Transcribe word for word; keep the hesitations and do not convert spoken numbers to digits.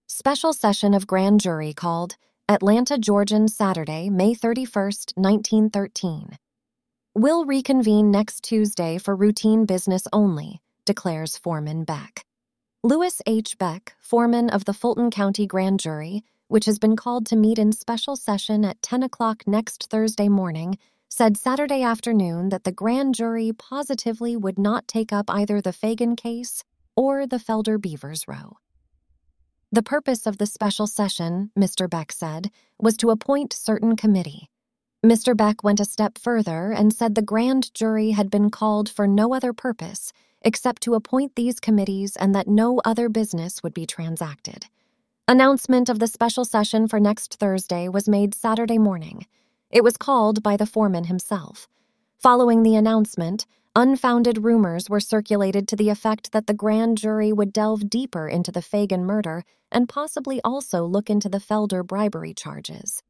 Special session of grand jury called Atlanta, Georgian, Saturday, May thirty-first, nineteen thirteen. Will reconvene next Tuesday for routine business only, declares Foreman Beck. Louis H. Beck, foreman of the Fulton County Grand Jury, which has been called to meet in special session at ten o'clock next Thursday morning, said Saturday afternoon that the grand jury positively would not take up either the Fagan case or the Felder Beavers row. The purpose of the special session, Mister Beck said, was to appoint certain committee. Mister Beck went a step further and said the grand jury had been called for no other purpose except to appoint these committees and that no other business would be transacted. Announcement of the special session for next Thursday was made Saturday morning. It was called by the foreman himself. Following the announcement, unfounded rumors were circulated to the effect that the grand jury would delve deeper into the Fagan murder and possibly also look into the Felder bribery charges.